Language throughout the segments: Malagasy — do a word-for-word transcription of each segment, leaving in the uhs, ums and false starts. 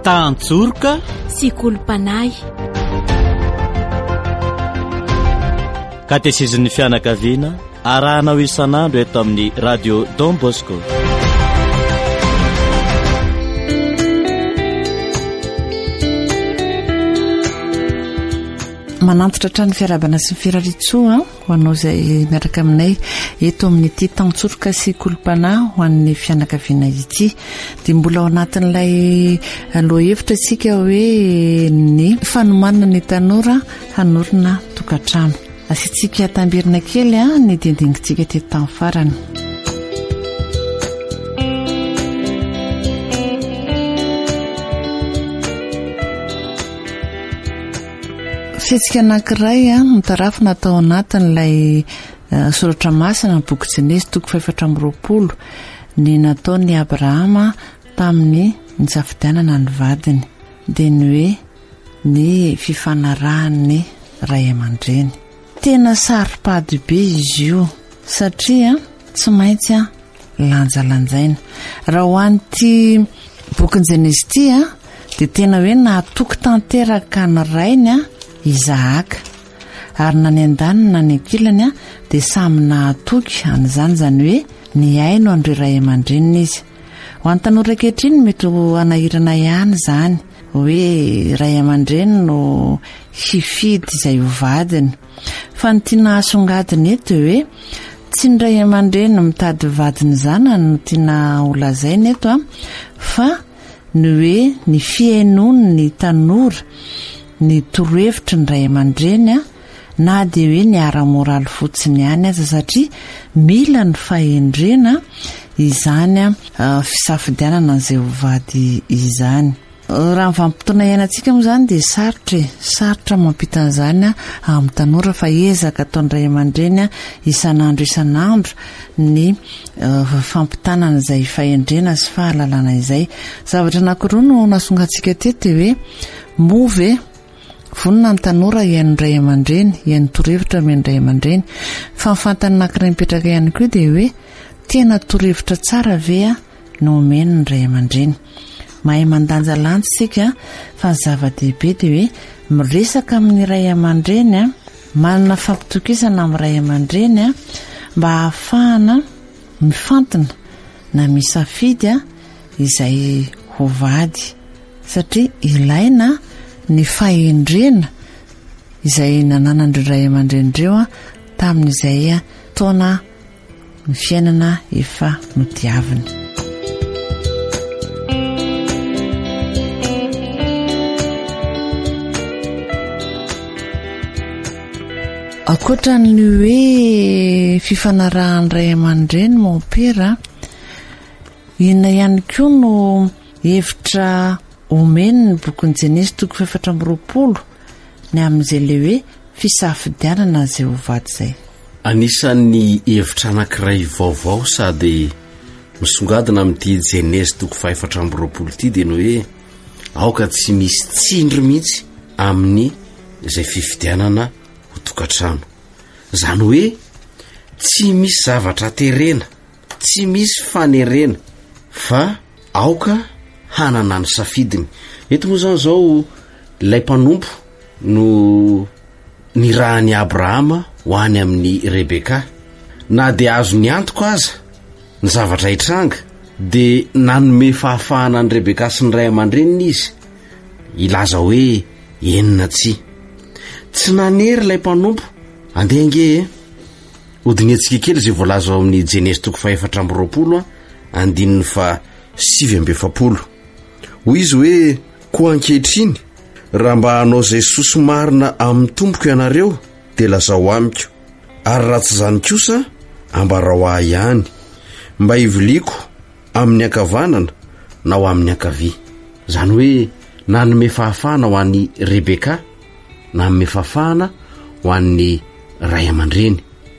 tantsorika sy kolompanay. Katesezin'ny fianakaviana arahanao isan'andro eto amin'ny radio Don Bosco. Manantitra trano fiarabana sy ny firaritsoa ho anao izay miaraka aminay eto amin'ity tantsorika sy kolompanay ho an'ny fianakaviana ity, dia mbola ao anatin'ilay lohahevitra isika hoe ny fanomanana ny tanora hanorina tokantrano. Asitsika tambirina kely a ny dindingintsika teto tamin'ny farany. Fihetsika anankiray a mitarafina tao anatin'ilay uh, soratra masina ny boky Jenesy toko fahaefatra amby roapolo ny nataony Abrahama tamin'ny nisafidianana ny vadiny, dia ny hoe ny fifanarahan'ny ray aman-dreny. Tena saro-pady be izy io satria tsy maintsy a lanjalanjaina. Raha ho an'ity boky Jenesy ity a dia tena hoe nahatoky tanteraka ny rainy a Izaaka, ary na ny an-daniny na ny ankilany a dia samy nahatoky an'izany, zany hoe ny aino andre ray aman-dreniny izy. Ho an'ny tanora ankehitriny mety anahirana ihany zany hoe ray aman-dreny no hifidy izay ho vadiny, fa ny tiana asongadiny eto hoe tsy ny ray aman-dreny mitady vadiny zany no tiana holazaina eto a, fa ny hoe ny fiainony ny tanora, ny torohevitry ny ray aman-dreny a, na dia hoe ny ara-moraly fotsiny ihany aza, satria mila ny fahendrena izany a fisafidianana izay ho vady izany. Raha ny vanim-potoana iainantsika moa zany dia sarotra sarotra mampita an'izany a amin'ny tanora, fa ezaka ataon'ny ray aman-dreny a isan'andro isan'andro ny uh, fampitanana izay fahendrena sy fahalalana izay. Zavatra anankiroa no nasongantsika teto hoe move vonina ny tanora ihain'ny ray aman-dreny, ihain'ny torohevitra men'ny ray aman-dreny, fa ny fantany anankiray mipetraka ihany koa dia hoe tena torohevitra tsara ve a no omeny ny ray aman-dreny. Mahay mandanja lantsy sika fa ny zava-dehibe dia hoe miresaka amin'ny ray aman-dreny a, manana fampitokisana amin'ny ray aman-dreny a, mba hahafahana mifantana na misafidy a izay ho vady, satria ilaina ny fahendrena izay nananandreo ray aman-drenyreo a tamin'izay a taona ny fiainana efa nodiaviny. Akoatra ny hoe fifanarahan'ny ray aman-dreny maopera, inona ihany koa no hevitra omeny ny bokin'ny Jenesy toko fahaefatra amby roapolo ny amin'izay le hoe fisafidianana izay ho vady izay. Anisan'ny hevitra anankiray vaovao sady misongadina amin'ity Jenesy toko fahaefatra amby roapolo ity dia ny hoe aoka tsy misy tsindry mihitsy amin'ny izay fifidianana ho tokantrano. Zany hoe tsy misy zavatra terena, tsy misy fanerena, fa aoka hanana ny safidiny. Eto moa zany zao ilay mpanompo no nirahany Abrahama ho any amin'ny Rebeka, na dia azo ny antoka aza ny zavatra hitranga dia nanome fahafahana ny Rebeka sy ny ray aman-dreniny izy, ilaza hoe enina tsia. Tsy nanery ilay mpanompo andeha nge odinetsika kely izay voalaza ao amin'ny Jenesy toko fahaefatra amby roapolo andininy fa sivy amby efapolo. Hoy izy hoe koa ankehitriny raha mba hanao izay soso marina amin'ny tompoko ianareo dia lazao amiko, ary raha tsy zany kosa ambarao ahy ihany, mba hiviliako amin'ny ankavanana na ho amin'ny ankavia. Zany hoe nanome fahafahana ho an'ny Rebeka, nanome fahafahana ho an'ny ray aman-dreny.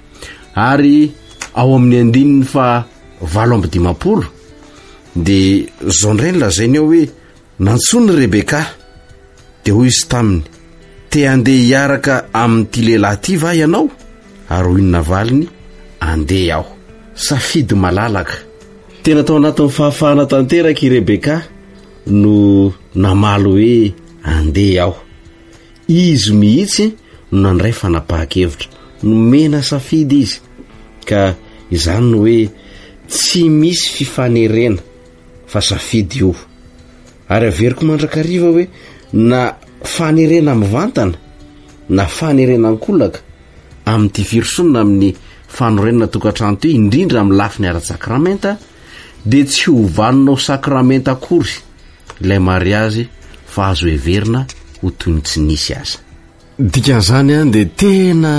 Ary ao amin'ny andininy fa valo amby dimapolo dia zao ndray lazainy ao hoe nantsony Rebeka, dia hoy izy taminy, te andeha hiaraka amin'ity lehilahy ity va ianao? Ary hoy ny navaliny, andeha aho. Safidy malalaka. Tena tao anatin'ny fahafahana tanteraka i Rebeka, no namaly hoe andeha aho. Izy mihitsy no nandray fanapahan-kevitra, nomena safidy izy, ka izany no hoe tsy misy fifanerena fa safidy io. Ary averiko mandrakariva hoe na fanerena mivantana na fanerena ankolaka amin'ity firisonina amin'ny fanorenana tokantrano ty, indrindra amin'ny lafiny ara-sakramenta, dia tsy hovaninao sakramenta akory ilay mariazy fa azo heverina ho toy ny tsy nisy aza. Dikan'izany a dia tena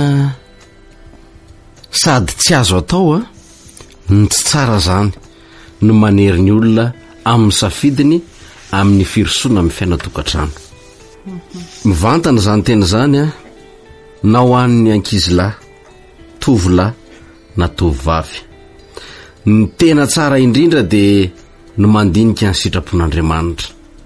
sady tsy azo atao a ny tsy tsara zany no manery ny olona amin'ny safidiny amin'ny firisona amin'ny fiainatokantrano. Mivantana zany tena zany a na ho an'ny ankizilahy, tovolahy na tovovavy. Ny tena tsara indrindra dia no mandinika ny sitrapon'Andriamanitra,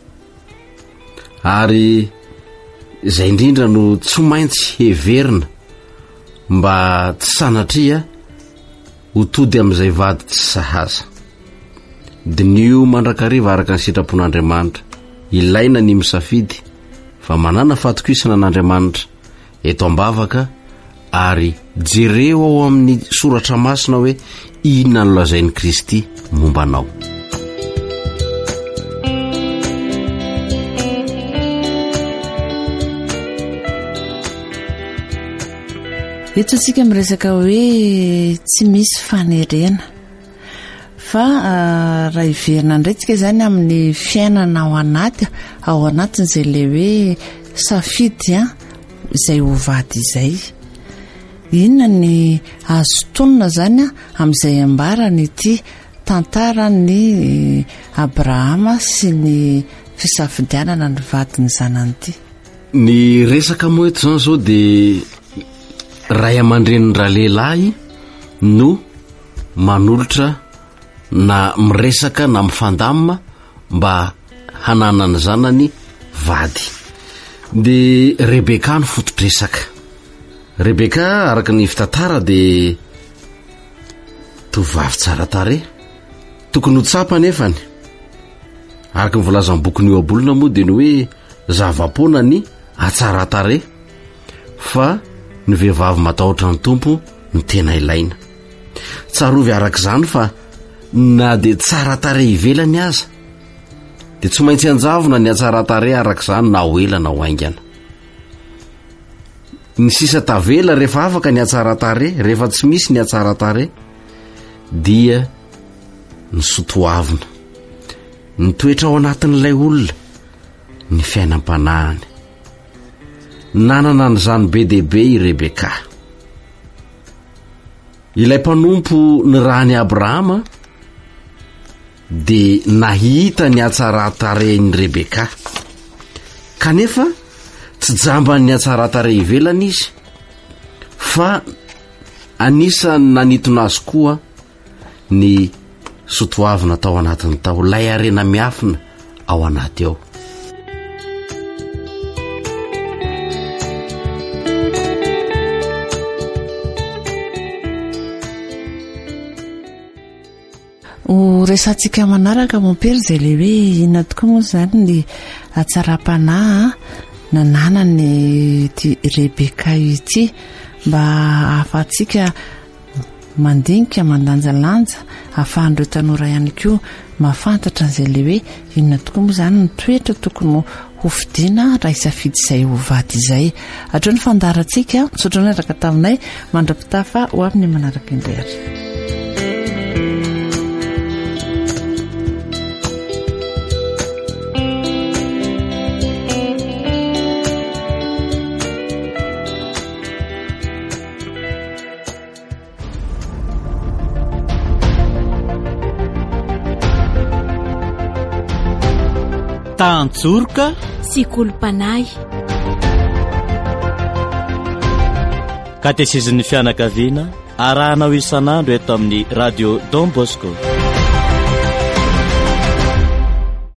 ary izay indrindra no tsy maintsy heverina mba tsy sanatria ho tody amin'izay vady tsy sahaza. Dinio mandrakariva araka ny sitrapon'Andriamanitra, ilaina ny misafidy fa manana fatokisana an'Andriamanitra eto ambavaka, ary jereo ao amin'ny soratra masina hoe inona no lazain'i Kristy mombanao. Eto antsika miresaka hoe tsy misy fanerena, fa raha iverina indraitsika izany amin'ny fiainana ao anaty ao anatin'izay le hoe safidy a izay ho vady izay. Inona ny azo tonona zany a amin'izay ambarany ity tantara ny Abrahama sy ny fisafidianana ny vadiny zanany ity. Ny resaka moa eto zany zao dia ray aman-drenin-dra lehilahy no manolotra na miresaka na mifandamina mba hananany zanany vady. Dia Rebeka no foto-dresaka. Rebeka araka ny fitantara dia tovovavy tsara tarehy, tokony ho tsapa nefany. Araka ny volazan'ny bokin'ny Oabolona moa dia ny hoe zava-poana ny atsara tarehy, fa ny vehivavy matahotra ny tompo ny tena ilaina. Tsarovy araka izany fa na dia tsara tarehy ivelany aza dia tsy maintsy anjavona ny atsara tarehy araka izany, na ho ela na ho aingana. Ny sisa tavela rehefa afaka ny atsara tarehy, rehefa tsy misy ny atsara tarehy dia ny sotoavina, ny toetra ao anatin'ilay olona, ny fiainam-panahany. Nanana n'izany be dehibe i Rebeka. Ilay mpanompo ny rahany Abrahama dia nahita ny atsara tarehin'i Rebeka, kanefa tsy jambany ny atsara tarehy ivelany izy, fa anisany nanitona azy koa ny sotoavina tao anatiny tao, lay arena miafina ao anaty ao. Ho resantsika manaraka mompery izay le hoe inona tokoa moa zany ny atsaram-panahy nananany ity Rebeka ity, mba ahafahantsika mandinika mandanjalanja, ahafahan'ireo tanora ihany koa mahafantatra an'izay le hoe inona tokoa moa zany ny toetra tokony ho fidiana raha isafidy izay ho vady izay. Hatreo ny fandarantsika, misaotra ny araka taminay mandra-pitafa ho amin'ny manaraka indray. Tantsorika sy kolompanay, katekizin'ny fianakaviana arahanao isan'andro eto amin'ny radio Don Bosco.